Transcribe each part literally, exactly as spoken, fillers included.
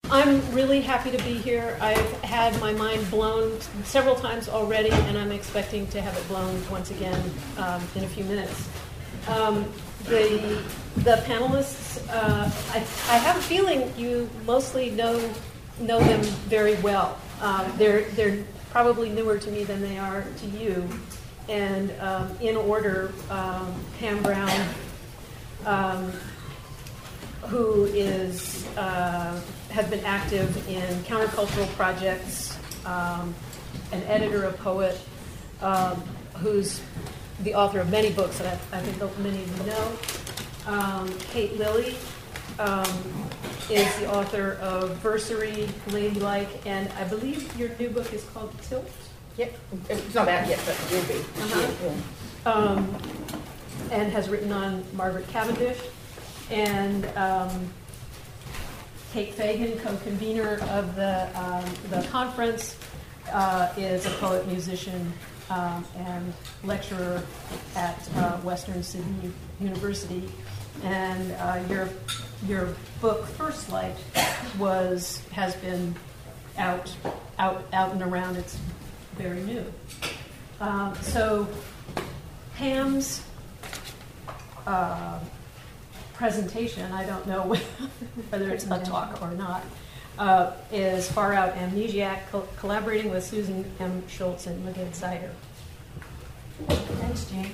I'm really happy to be here. I've had my mind blown several times already, and I'm expecting to have it blown once again um, in a few minutes. Um, the the panelists, uh, I, I have a feeling you mostly know know them very well. Um, they're they're probably newer to me than they are to you. And um, in order, um, Pam Brown, um, who is uh, has been active in countercultural projects, um, an editor, a poet, um, who's the author of many books that I, I think many of you know. Um, Kate Lilly um, is the author of Versary, Ladylike, and I believe your new book is called Tilt. Yep, it's not out yet, but it will be. Uh-huh. Yeah. Um, and has written on Margaret Cavendish. And um, Kate Fagan, co-convener of the um, the conference, uh, is a poet, musician, um, and lecturer at uh, Western Sydney University. And uh, your your book First Light was has been out out out and around. It's very new. Um, so Pam's uh, presentation, I don't know whether it's a talk or not, uh, is Far Out Amnesiac, co- collaborating with Susan M. Schultz and Magid Zeider. Thanks, Jane.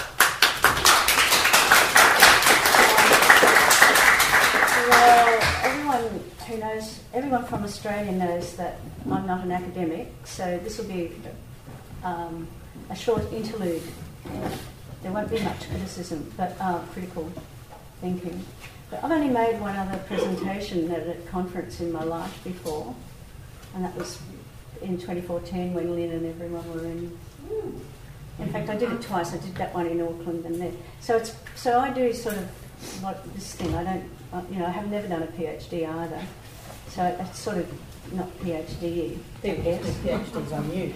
Well, everyone who knows, everyone from Australia knows that I'm not an academic, so this will be um, a short interlude. There won't be much criticism, but uh, critical thinking. But I've only made one other presentation at a conference in my life before, and that was in twenty fourteen when Lynn and everyone were in. In fact, I did it twice. I did that one in Auckland and then. So it's so I do sort of what this thing. I don't, you know, I have never done a PhD either. So it's sort of not PhD-y. The PhD's on you.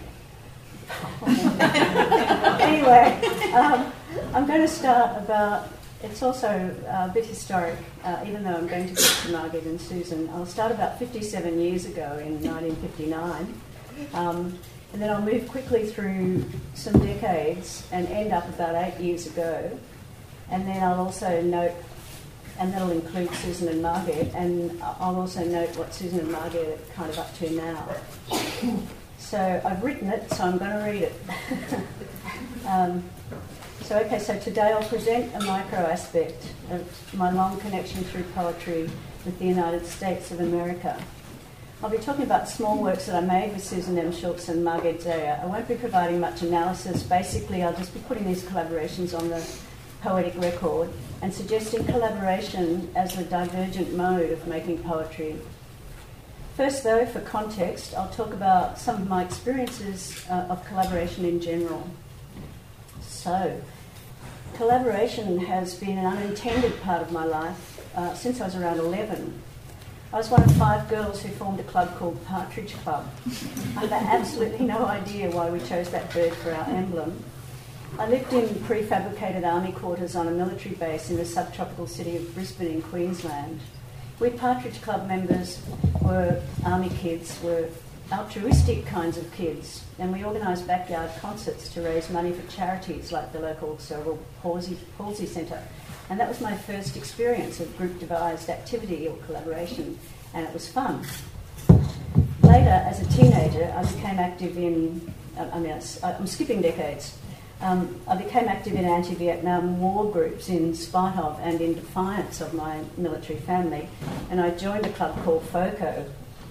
Anyway, um, I'm going to start about. It's also a bit historic, uh, even though I'm going to get to Margaret and Susan. I'll start about fifty-seven years ago in nineteen fifty-nine, um, and then I'll move quickly through some decades and end up about eight years ago. And then I'll also note, and that'll include Susan and Margaret, and I'll also note what Susan and Margaret are kind of up to now. So I've written it, so I'm going to read it. um, So, okay, so today I'll present a micro aspect of my long connection through poetry with the United States of America. I'll be talking about small works that I made with Susan M. Schultz and Margaret Zeider. I won't be providing much analysis. Basically, I'll just be putting these collaborations on the poetic record and suggesting collaboration as the divergent mode of making poetry. First, though, for context, I'll talk about some of my experiences uh, of collaboration in general. So, collaboration has been an unintended part of my life uh, since I was around eleven. I was one of five girls who formed a club called Partridge Club. I had absolutely no idea why we chose that bird for our emblem. I lived in prefabricated army quarters on a military base in the subtropical city of Brisbane in Queensland. We Partridge Club members were army kids, were altruistic kinds of kids, and we organised backyard concerts to raise money for charities like the local cerebral palsy, palsy centre. And that was my first experience of group-devised activity or collaboration, and it was fun. Later, as a teenager, I became active in, I mean, I'm skipping decades. Um, I became active in anti-Vietnam War groups in spite of and in defiance of my military family, and I joined a club called FOCO.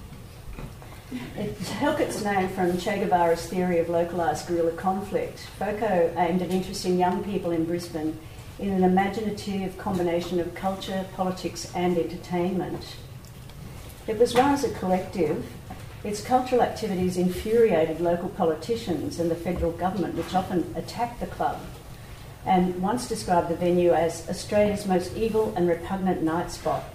It took its name from Che Guevara's theory of localised guerrilla conflict. FOCO aimed at interesting young people in Brisbane in an imaginative combination of culture, politics and entertainment. It was run as a collective. Its cultural activities infuriated local politicians and the federal government, which often attacked the club, and once described the venue as Australia's most evil and repugnant night spot.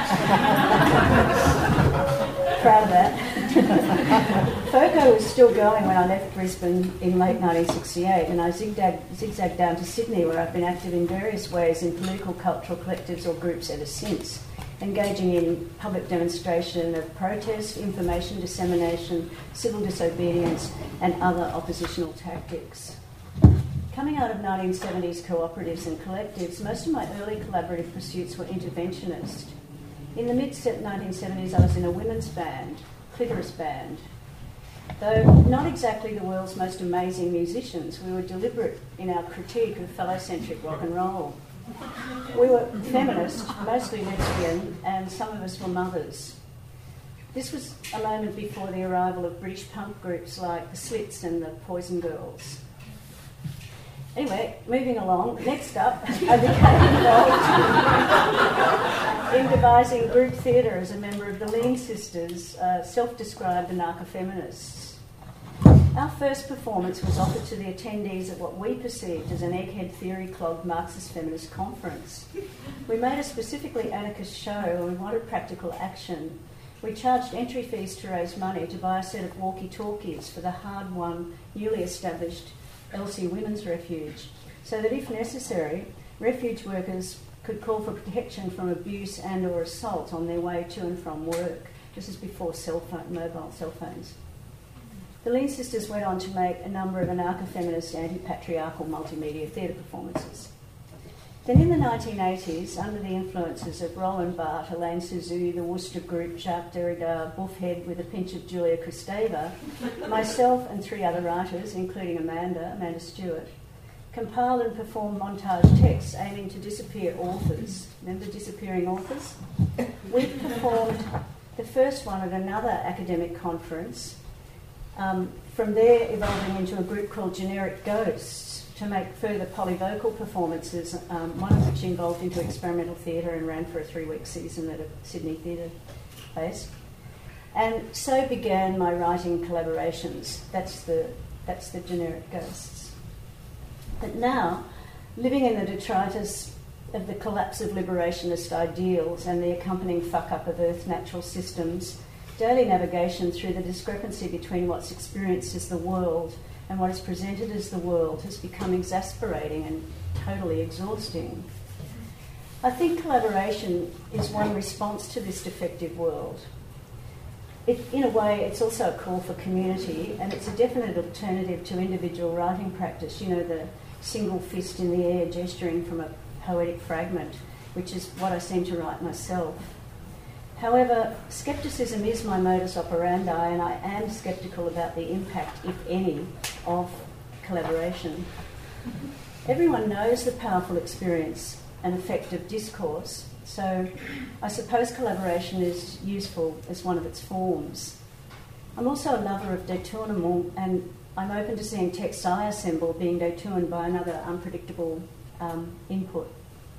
Proud of that. FOCO was still going when I left Brisbane in late nineteen sixty-eight, and I zigzagged, zigzagged down to Sydney, where I've been active in various ways in political, cultural collectives or groups ever since, engaging in public demonstration of protest, information dissemination, civil disobedience, and other oppositional tactics. Coming out of nineteen seventies cooperatives and collectives, most of my early collaborative pursuits were interventionist. In the mid nineteen seventies, I was in a women's band, Clitoris Band. Though not exactly the world's most amazing musicians, we were deliberate in our critique of phallocentric rock and roll. We were feminist, mostly lesbian, and some of us were mothers. This was a moment before the arrival of British punk groups like the Slits and the Poison Girls. Anyway, moving along, next up, I became involved in devising group theatre as a member of the Lean Sisters, uh, self-described anarcho-feminists. Our first performance was offered to the attendees at what we perceived as an egghead theory-clogged Marxist feminist conference. We made a specifically anarchist show and we wanted practical action. We charged entry fees to raise money to buy a set of walkie-talkies for the hard-won, newly established Elsie Women's Refuge, so that if necessary, refuge workers could call for protection from abuse and or assault on their way to and from work. This is before cell phone, mobile cell phones. The Lean Sisters went on to make a number of anarcho-feminist, anti-patriarchal multimedia theatre performances. Then in the nineteen eighties, under the influences of Roland Barthes, Alain Suzou, the Worcester Group, Jacques Derrida, Buffhead with a pinch of Julia Kristeva, myself and three other writers, including Amanda, Amanda Stewart, compiled and performed montage texts aiming to disappear authors. Remember disappearing authors? We performed the first one at another academic conference, um, from there evolving into a group called Generic Ghosts, to make further polyvocal performances, um, one of which involved into experimental theatre and ran for a three-week season at a Sydney theatre place. And so began my writing collaborations. That's the, that's the Generic Ghosts. But now, living in the detritus of the collapse of liberationist ideals and the accompanying fuck-up of Earth's natural systems, daily navigation through the discrepancy between what's experienced as the world and what is presented as the world has become exasperating and totally exhausting. I think collaboration is one response to this defective world. It, in a way, it's also a call for community, and it's a definite alternative to individual writing practice, you know, the single fist in the air gesturing from a poetic fragment, which is what I seem to write myself. However, scepticism is my modus operandi, and I am sceptical about the impact, if any, of collaboration. Everyone knows the powerful experience and effect of discourse, so I suppose collaboration is useful as one of its forms. I'm also a lover of détournement, and I'm open to seeing texts I assemble being détourned by another unpredictable um, input.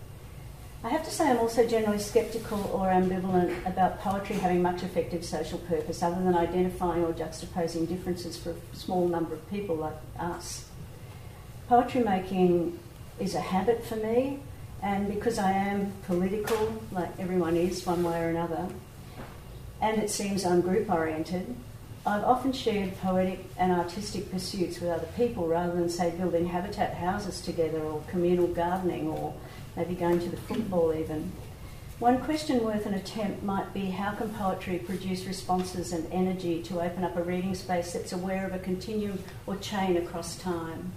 I have to say I'm also generally sceptical or ambivalent about poetry having much effective social purpose other than identifying or juxtaposing differences for a small number of people like us. Poetry making is a habit for me, and because I am political, like everyone is one way or another, and it seems I'm group-oriented, I've often shared poetic and artistic pursuits with other people rather than, say, building habitat houses together or communal gardening or maybe going to the football even. One question worth an attempt might be, how can poetry produce responses and energy to open up a reading space that's aware of a continuum or chain across time?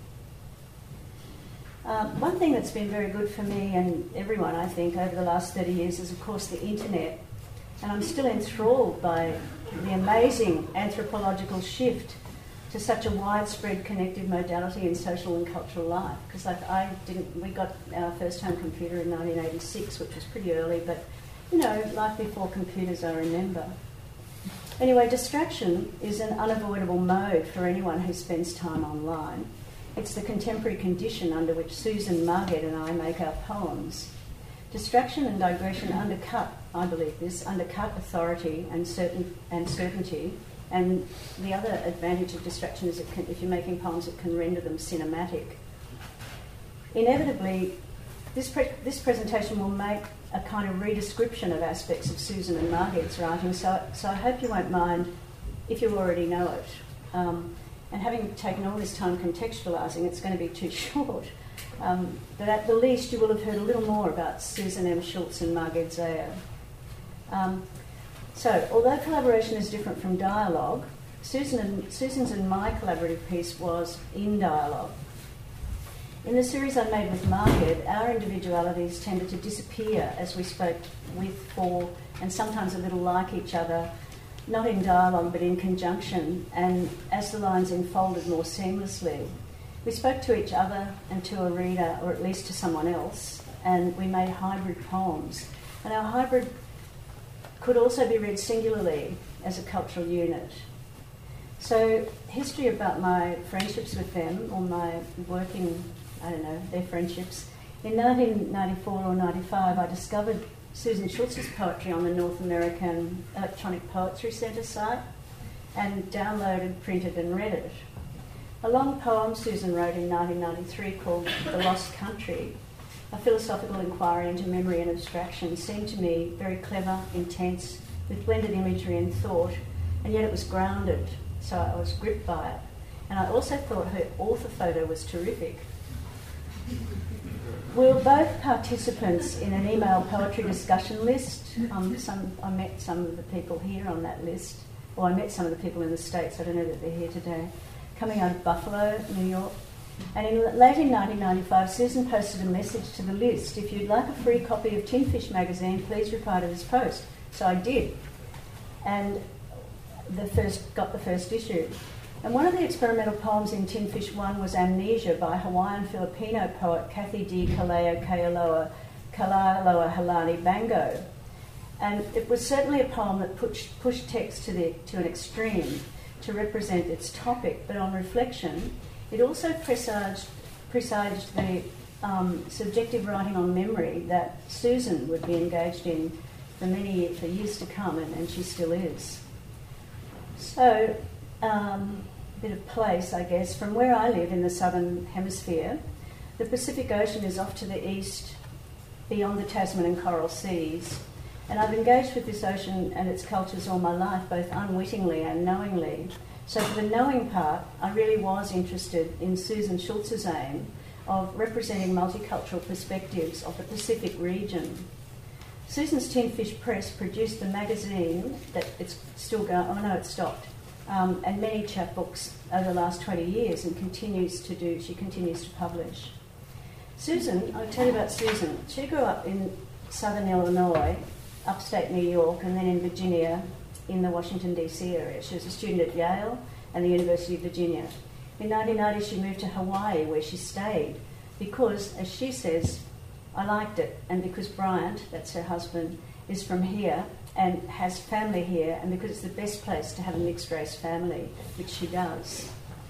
Uh, one thing that's been very good for me and everyone, I think, over the last thirty years is, of course, the internet. And I'm still enthralled by the amazing anthropological shift to such a widespread connective modality in social and cultural life. Because like I didn't, we got our first home computer in nineteen eighty-six, which was pretty early, but you know, life before computers, I remember. Anyway, distraction is an unavoidable mode for anyone who spends time online. It's the contemporary condition under which Susan, Margaret and I make our poems. Distraction and digression undercut, I believe this, undercut authority and certain and certainty. And the other advantage of distraction is it can, if you're making poems, it can render them cinematic. Inevitably, this, pre- this presentation will make a kind of redescription of aspects of Susan and Margaret's writing, so, so I hope you won't mind if you already know it. Um, and having taken all this time contextualising, it's going to be too short. Um, but at the least, you will have heard a little more about Susan M. Schultz and Margaret Zayer. Um, so, although collaboration is different from dialogue, Susan and, Susan's and my collaborative piece was in dialogue. In the series I made with Margaret, our individualities tended to disappear as we spoke with, for, and sometimes a little like each other, not in dialogue but in conjunction, and as the lines unfolded more seamlessly. We spoke to each other and to a reader, or at least to someone else, and we made hybrid poems. And our hybrid could also be read singularly as a cultural unit. So, history about my friendships with them, or my working, I don't know, their friendships. In nineteen ninety-four or ninety-five, I discovered Susan Schultz's poetry on the North American Electronic Poetry Centre site and downloaded, printed and read it. A long poem Susan wrote in nineteen ninety-three called The Lost Country, a philosophical inquiry into memory and abstraction, seemed to me very clever, intense, with blended imagery and thought, and yet it was grounded, so I was gripped by it. And I also thought her author photo was terrific. We were both participants in an email poetry discussion list. Um, some, I met some of the people here on that list, or I met some of the people in the States, I don't know that they're here today, coming out of Buffalo, New York. And in, late in nineteen ninety-five, Susan posted a message to the list: if you'd like a free copy of Tin Fish magazine, please reply to this post. So I did, and the first got the first issue. And one of the experimental poems in Tin Fish One was Amnesia by Hawaiian Filipino poet Kathy D. Kaleo Kealoha Kalaloa Halani Bango. And it was certainly a poem that pushed, pushed text to, the, to an extreme to represent its topic, but on reflection, it also presaged, presaged the um, subjective writing on memory that Susan would be engaged in for many for years to come, and, and she still is. So, um, a bit of place, I guess. From where I live in the southern hemisphere, the Pacific Ocean is off to the east, beyond the Tasman and Coral Seas, and I've engaged with this ocean and its cultures all my life, both unwittingly and knowingly. So for the knowing part, I really was interested in Susan Schultz's aim of representing multicultural perspectives of the Pacific region. Susan's Tin Fish Press produced the magazine that it's still going, oh no, it stopped, um, and many chapbooks over the last twenty years, and continues to do, she continues to publish. Susan, I'll tell you about Susan. She grew up in southern Illinois, upstate New York, and then in Virginia, in the Washington D C area. She was a student at Yale and the University of Virginia. In nineteen ninety, she moved to Hawaii, where she stayed because, as she says, I liked it, and because Bryant, that's her husband, is from here and has family here, and because it's the best place to have a mixed-race family, which she does.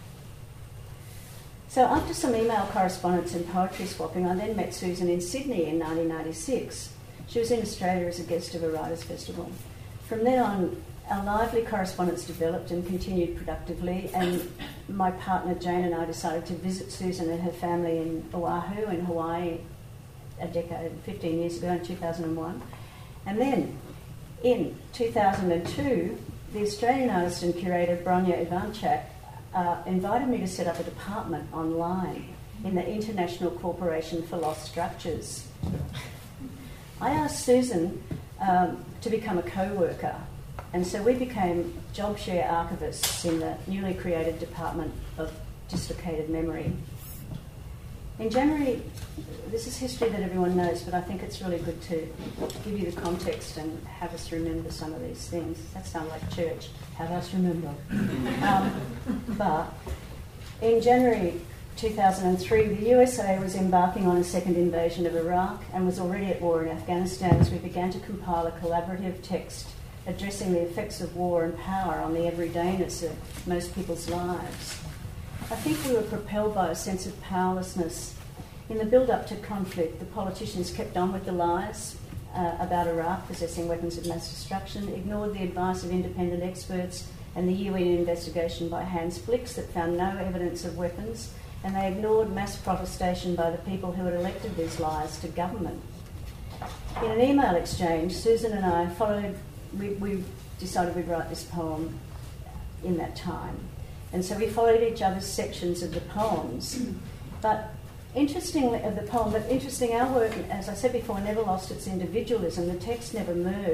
So after some email correspondence and poetry swapping, I then met Susan in Sydney in nineteen ninety-six. She was in Australia as a guest of a writers' festival. From then on, our lively correspondence developed and continued productively, and my partner Jane and I decided to visit Susan and her family in Oahu in Hawaii a decade, fifteen years ago in two thousand one. And then in two thousand two, the Australian artist and curator Bronya Ivanchak uh, invited me to set up a department online in the International Corporation for Lost Structures. I asked Susan um, to become a co-worker, and so we became job share archivists in the newly created Department of Dislocated Memory. In January, this is history that everyone knows, but I think it's really good to give you the context and have us remember some of these things. That sounds like church, have us remember. um, but in January two thousand three, the U S A was embarking on a second invasion of Iraq and was already at war in Afghanistan as we began to compile a collaborative text addressing the effects of war and power on the everydayness of most people's lives. I think we were propelled by a sense of powerlessness. In the build-up to conflict, the politicians kept on with the lies uh, about Iraq possessing weapons of mass destruction, ignored the advice of independent experts and the U N investigation by Hans Blix that found no evidence of weapons, and they ignored mass protestation by the people who had elected these lies to government. In an email exchange, Susan and I followed, we, we decided we'd write this poem in that time. And so we followed each other's sections of the poems. But interestingly, of the poem, but interesting, our work, as I said before, never lost its individualism. The text never merged.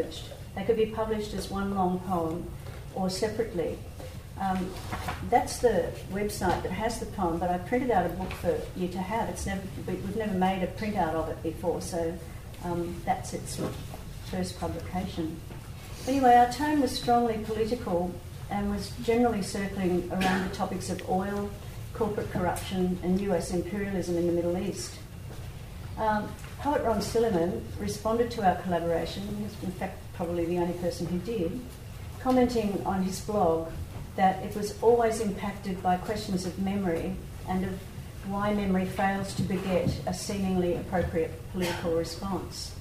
They could be published as one long poem or separately. Um, that's the website that has the poem, but I printed out a book for you to have. It's never, we've never made a printout of it before, so um, that's its first publication. Anyway, our tone was strongly political and was generally circling around the topics of oil, corporate corruption and U S imperialism in the Middle East. Um, poet Ron Silliman responded to our collaboration, he's in fact probably the only person who did, commenting on his blog that it was always impacted by questions of memory and of why memory fails to beget a seemingly appropriate political response.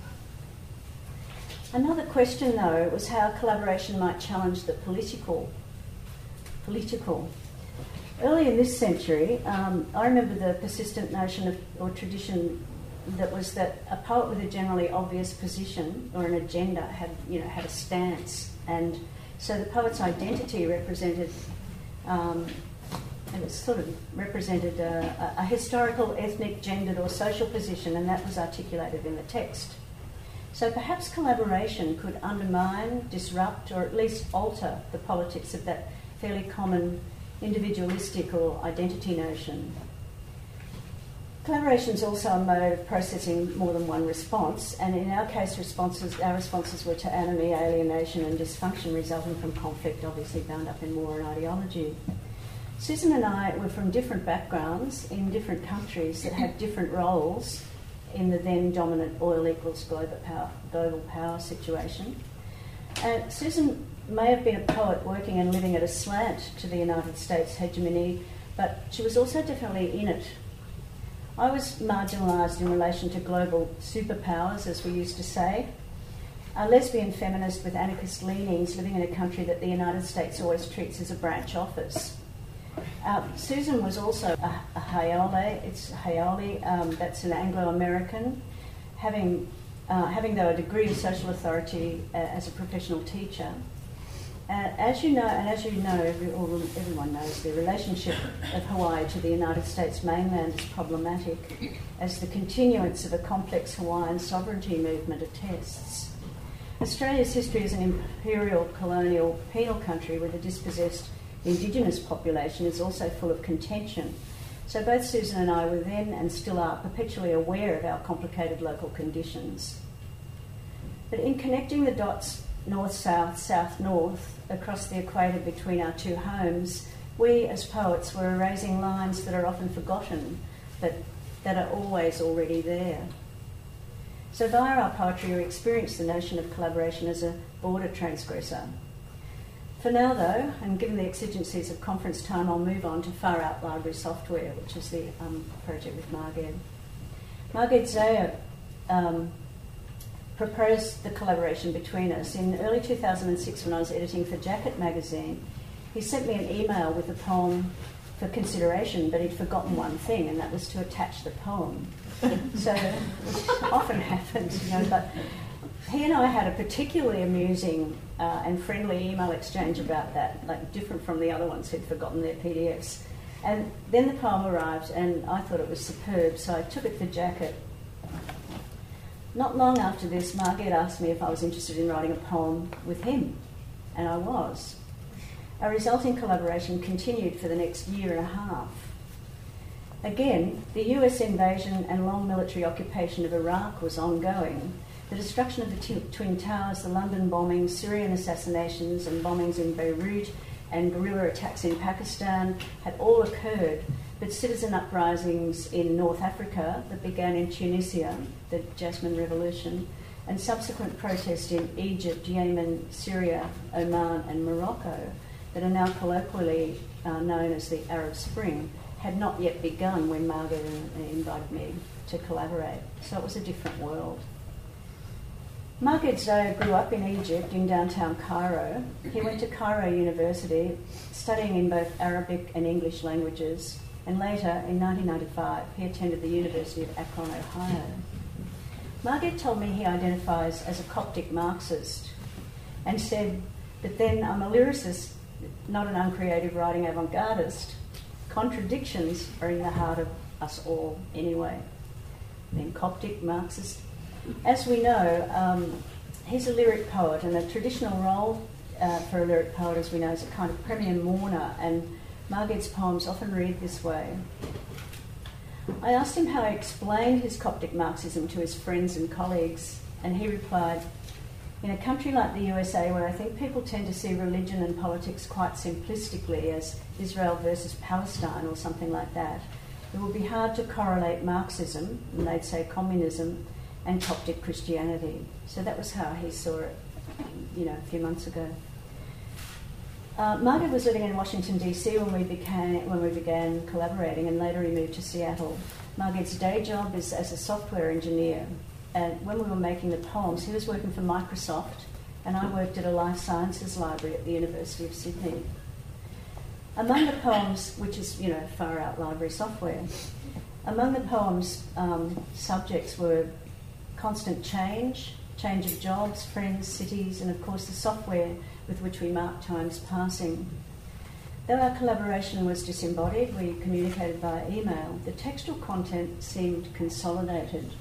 Another question, though, was how collaboration might challenge the political. Political. Early in this century, um, I remember the persistent notion of, or tradition that was that a poet with a generally obvious position or an agenda had, you know, had a stance, and so the poet's identity represented, um, it was sort of represented a, a, a historical, ethnic, gendered or social position, and that was articulated in the text. So perhaps collaboration could undermine, disrupt, or at least alter the politics of that fairly common individualistic or identity notion. Collaboration is also a mode of processing more than one response, and in our case, responses, our responses were to enemy, alienation and dysfunction resulting from conflict, obviously bound up in war and ideology. Susan and I were from different backgrounds in different countries that had different roles in the then dominant oil equals global power, global power situation. And Susan may have been a poet working and living at a slant to the United States hegemony, but she was also definitely in it. I was marginalised in relation to global superpowers, as we used to say. A lesbian feminist with anarchist leanings living in a country that the United States always treats as a branch office. Uh, Susan was also a, a Haole, it's Haole, um, that's an Anglo-American, having, uh, having though a degree of social authority uh, as a professional teacher. Uh, as you know, and as you know, every, or everyone knows, the relationship of Hawaii to the United States mainland is problematic, as the continuance of a complex Hawaiian sovereignty movement attests. Australia's history as an imperial, colonial, penal country with a dispossessed Indigenous population is also full of contention. So both Susan and I were then, and still are, perpetually aware of our complicated local conditions. But in connecting the dots north-south, south-north, across the equator between our two homes, we as poets were erasing lines that are often forgotten, but that are always already there. So via our poetry we experience the notion of collaboration as a border transgressor. For now though, and given the exigencies of conference time, I'll move on to Far Out Library Software, which is the um, project with Marged. Marged Zayer um, proposed the collaboration between us. In early two thousand six, when I was editing for Jacket magazine, he sent me an email with a poem for consideration, but he'd forgotten one thing, and that was to attach the poem. So, which often happens, you know, but he and I had a particularly amusing uh, and friendly email exchange about that, like different from the other ones who'd forgotten their P D Fs. And then the poem arrived, and I thought it was superb, so I took it for Jacket. Not long after this, Marged asked me if I was interested in writing a poem with him, and I was. Our resulting collaboration continued for the next year and a half. Again, the U S invasion and long military occupation of Iraq was ongoing. The destruction of the t- Twin Towers, the London bombings, Syrian assassinations and bombings in Beirut, and guerrilla attacks in Pakistan had all occurred, but citizen uprisings in North Africa that began in Tunisia, the Jasmine Revolution, and subsequent protests in Egypt, Yemen, Syria, Oman and Morocco that are now colloquially uh, known as the Arab Spring, had not yet begun when Marged invited me to collaborate. So it was a different world. Marged Zayer grew up in Egypt, in downtown Cairo. He went to Cairo University, studying in both Arabic and English languages, and later, in nineteen ninety-five, he attended the University of Akron, Ohio. Marged told me he identifies as a Coptic Marxist, and said, but then I'm a lyricist, not an uncreative writing avant-gardist. Contradictions are in the heart of us all anyway. Then Coptic Marxist. As we know, um, he's a lyric poet, and a traditional role uh, for a lyric poet, as we know, is a kind of premier mourner, and Margid's poems often read this way. I asked him how he explained his Coptic Marxism to his friends and colleagues, and he replied, in a country like the U S A, where I think people tend to see religion and politics quite simplistically as Israel versus Palestine or something like that, it would be hard to correlate Marxism, and they'd say communism, and Coptic Christianity. So that was how he saw it, you know, a few months ago. Uh, Margid was living in Washington, D C when we, became, when we began collaborating, and later he moved to Seattle. Margid's day job is as a software engineer, and when we were making the poems, he was working for Microsoft, and I worked at a life sciences library at the University of Sydney. Among the poems, which is, you know, far out library software, among the poems' um, subjects were constant change, change of jobs, friends, cities, and of course the software with which we mark time's passing. Though our collaboration was disembodied, we communicated via email, the textual content seemed consolidated.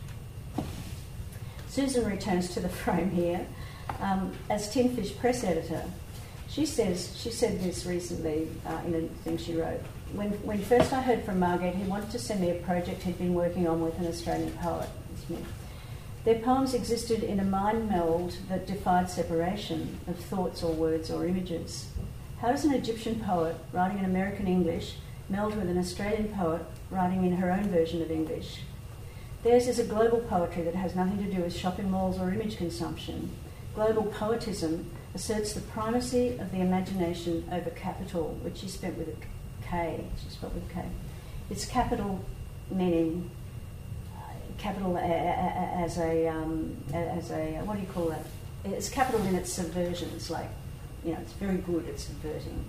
Susan returns to the frame here um, as Tin Fish press editor. She says, she said this recently uh, in a thing she wrote. When, when first I heard from Margid, he wanted to send me a project he'd been working on with an Australian poet. Their poems existed in a mind meld that defied separation of thoughts or words or images. How does an Egyptian poet writing in American English meld with an Australian poet writing in her own version of English? Theirs is a global poetry that has nothing to do with shopping malls or image consumption. Global poetism asserts the primacy of the imagination over capital, which she spent with a K. She spelled with K. It's capital meaning capital a, a, a, as a um, as a what do you call that? It's capital in its subversions. Like, you know, it's very good at subverting.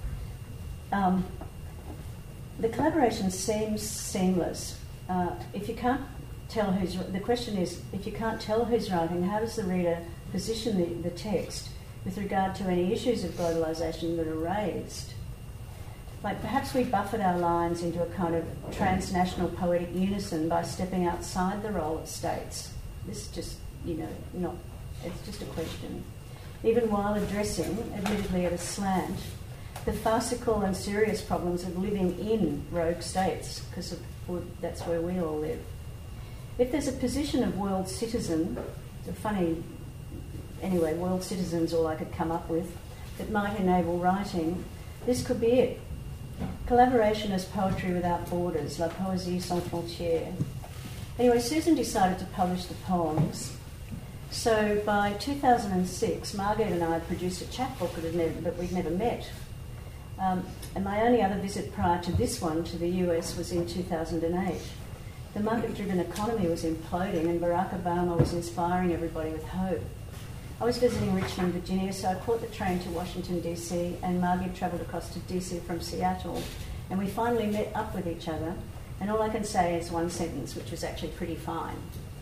Um, the collaboration seems seamless. Uh, if you can't tell who's the question is if you can't tell who's writing, how does the reader position the, the text with regard to any issues of globalisation that are raised? Like, perhaps we buffered our lines into a kind of transnational poetic unison by stepping outside the role of states. This is just, you know, not, it's just a question. Even while addressing, admittedly at a slant, the farcical and serious problems of living in rogue states, because that's where we all live. If there's a position of world citizen, it's a funny, anyway, world citizen's all I could come up with, that might enable writing, this could be it. Collaboration as poetry without borders, la poésie sans frontières. Anyway, Susan decided to publish the poems. So by two thousand six, Margid and I produced a chapbook that, never, that we'd never met. Um, and my only other visit prior to this one to the U S was in two thousand eight. The market-driven economy was imploding and Barack Obama was inspiring everybody with hope. I was visiting Richmond, Virginia, so I caught the train to Washington, D C, and Margid travelled across to D C from Seattle, and we finally met up with each other, and all I can say is one sentence, which was actually pretty fine.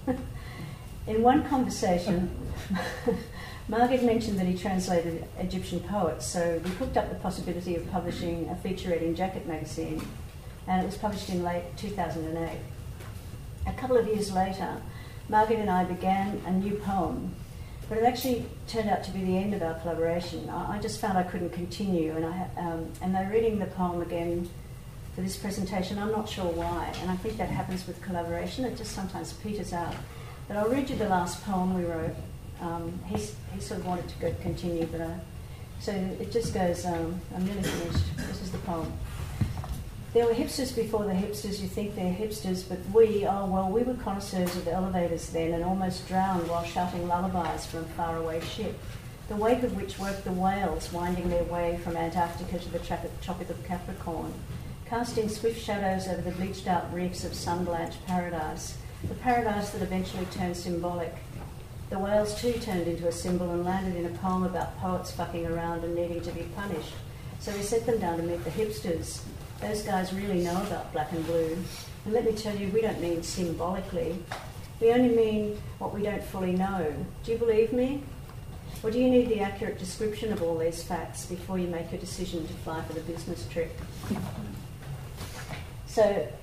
In one conversation, Margid mentioned that he translated Egyptian poets, so we cooked up the possibility of publishing a featurette in Jacket magazine, and it was published in late two thousand eight. A couple of years later, Margid and I began a new poem, but it actually turned out to be the end of our collaboration. I, I just found I couldn't continue, and I um, and though reading the poem again for this presentation, I'm not sure why, and I think that happens with collaboration, it just sometimes peters out. But I'll read you the last poem we wrote. Um, he's, he sort of wanted to go continue, but I, so it just goes, um, I'm nearly finished. This is the poem. There were hipsters before the hipsters, you think they're hipsters, but we, oh well, we were connoisseurs of elevators then and almost drowned while shouting lullabies from a faraway ship, the wake of which worked the whales winding their way from Antarctica to the Tropic of Capricorn, casting swift shadows over the bleached out reefs of sun-blanched paradise, the paradise that eventually turned symbolic. The whales too turned into a symbol and landed in a poem about poets fucking around and needing to be punished. So we set them down to meet the hipsters. Those guys really know about black and blue. And let me tell you, we don't mean symbolically. We only mean what we don't fully know. Do you believe me? Or do you need the accurate description of all these facts before you make your decision to fly for the business trip? So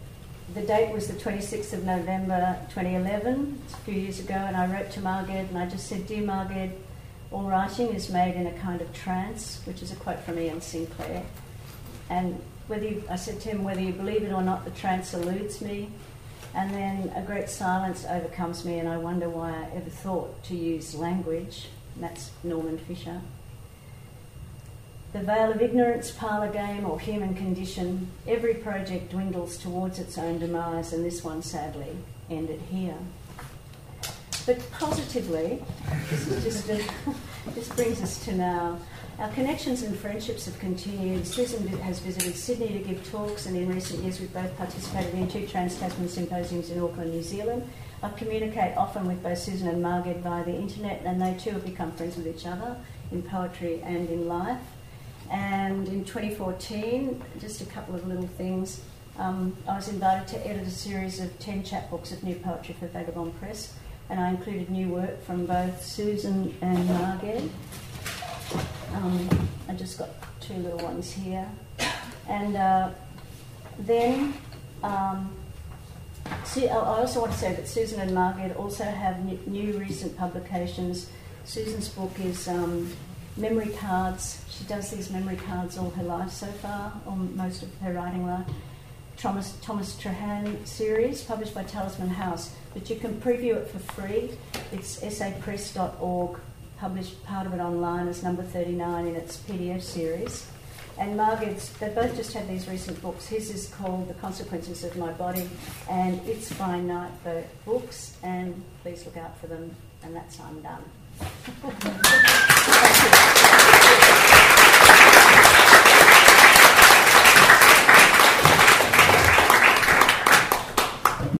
the date was the twenty-sixth of November twenty eleven, it's a few years ago, and I wrote to Margaret and I just said, "Dear Margaret, all writing is made in a kind of trance," which is a quote from Ian Sinclair. And whether you, I said to him, "Whether you believe it or not, the trance eludes me. And then a great silence overcomes me, and I wonder why I ever thought to use language." And that's Norman Fisher. "The veil of ignorance, parlour game, or human condition, every project dwindles towards its own demise, and this one sadly ended here." But positively, this is just a, this brings us to now. Our connections and friendships have continued. Susan has visited Sydney to give talks, and in recent years we've both participated in two Trans-Tasman symposiums in Auckland, New Zealand. I communicate often with both Susan and Margaret via the internet, and they too have become friends with each other in poetry and in life. And in twenty fourteen, just a couple of little things, um, I was invited to edit a series of ten chapbooks of new poetry for Vagabond Press, and I included new work from both Susan and Margaret. Um, I just got two little ones here. And uh, then um, Su- I also want to say that Susan and Margaret also have new, new recent publications. Susan's book is um, Memory Cards. She does these memory cards all her life so far, or most of her writing life. Thomas, Thomas Trahan series, published by Talisman House. But you can preview it for free. It's s a press dot org. Published part of it online as number thirty-nine in its P D F series. And Margaret's, they both just had these recent books. His is called The Consequences of My Body, and it's by Nightboat Books, and please look out for them. And that's I'm done. Thank you.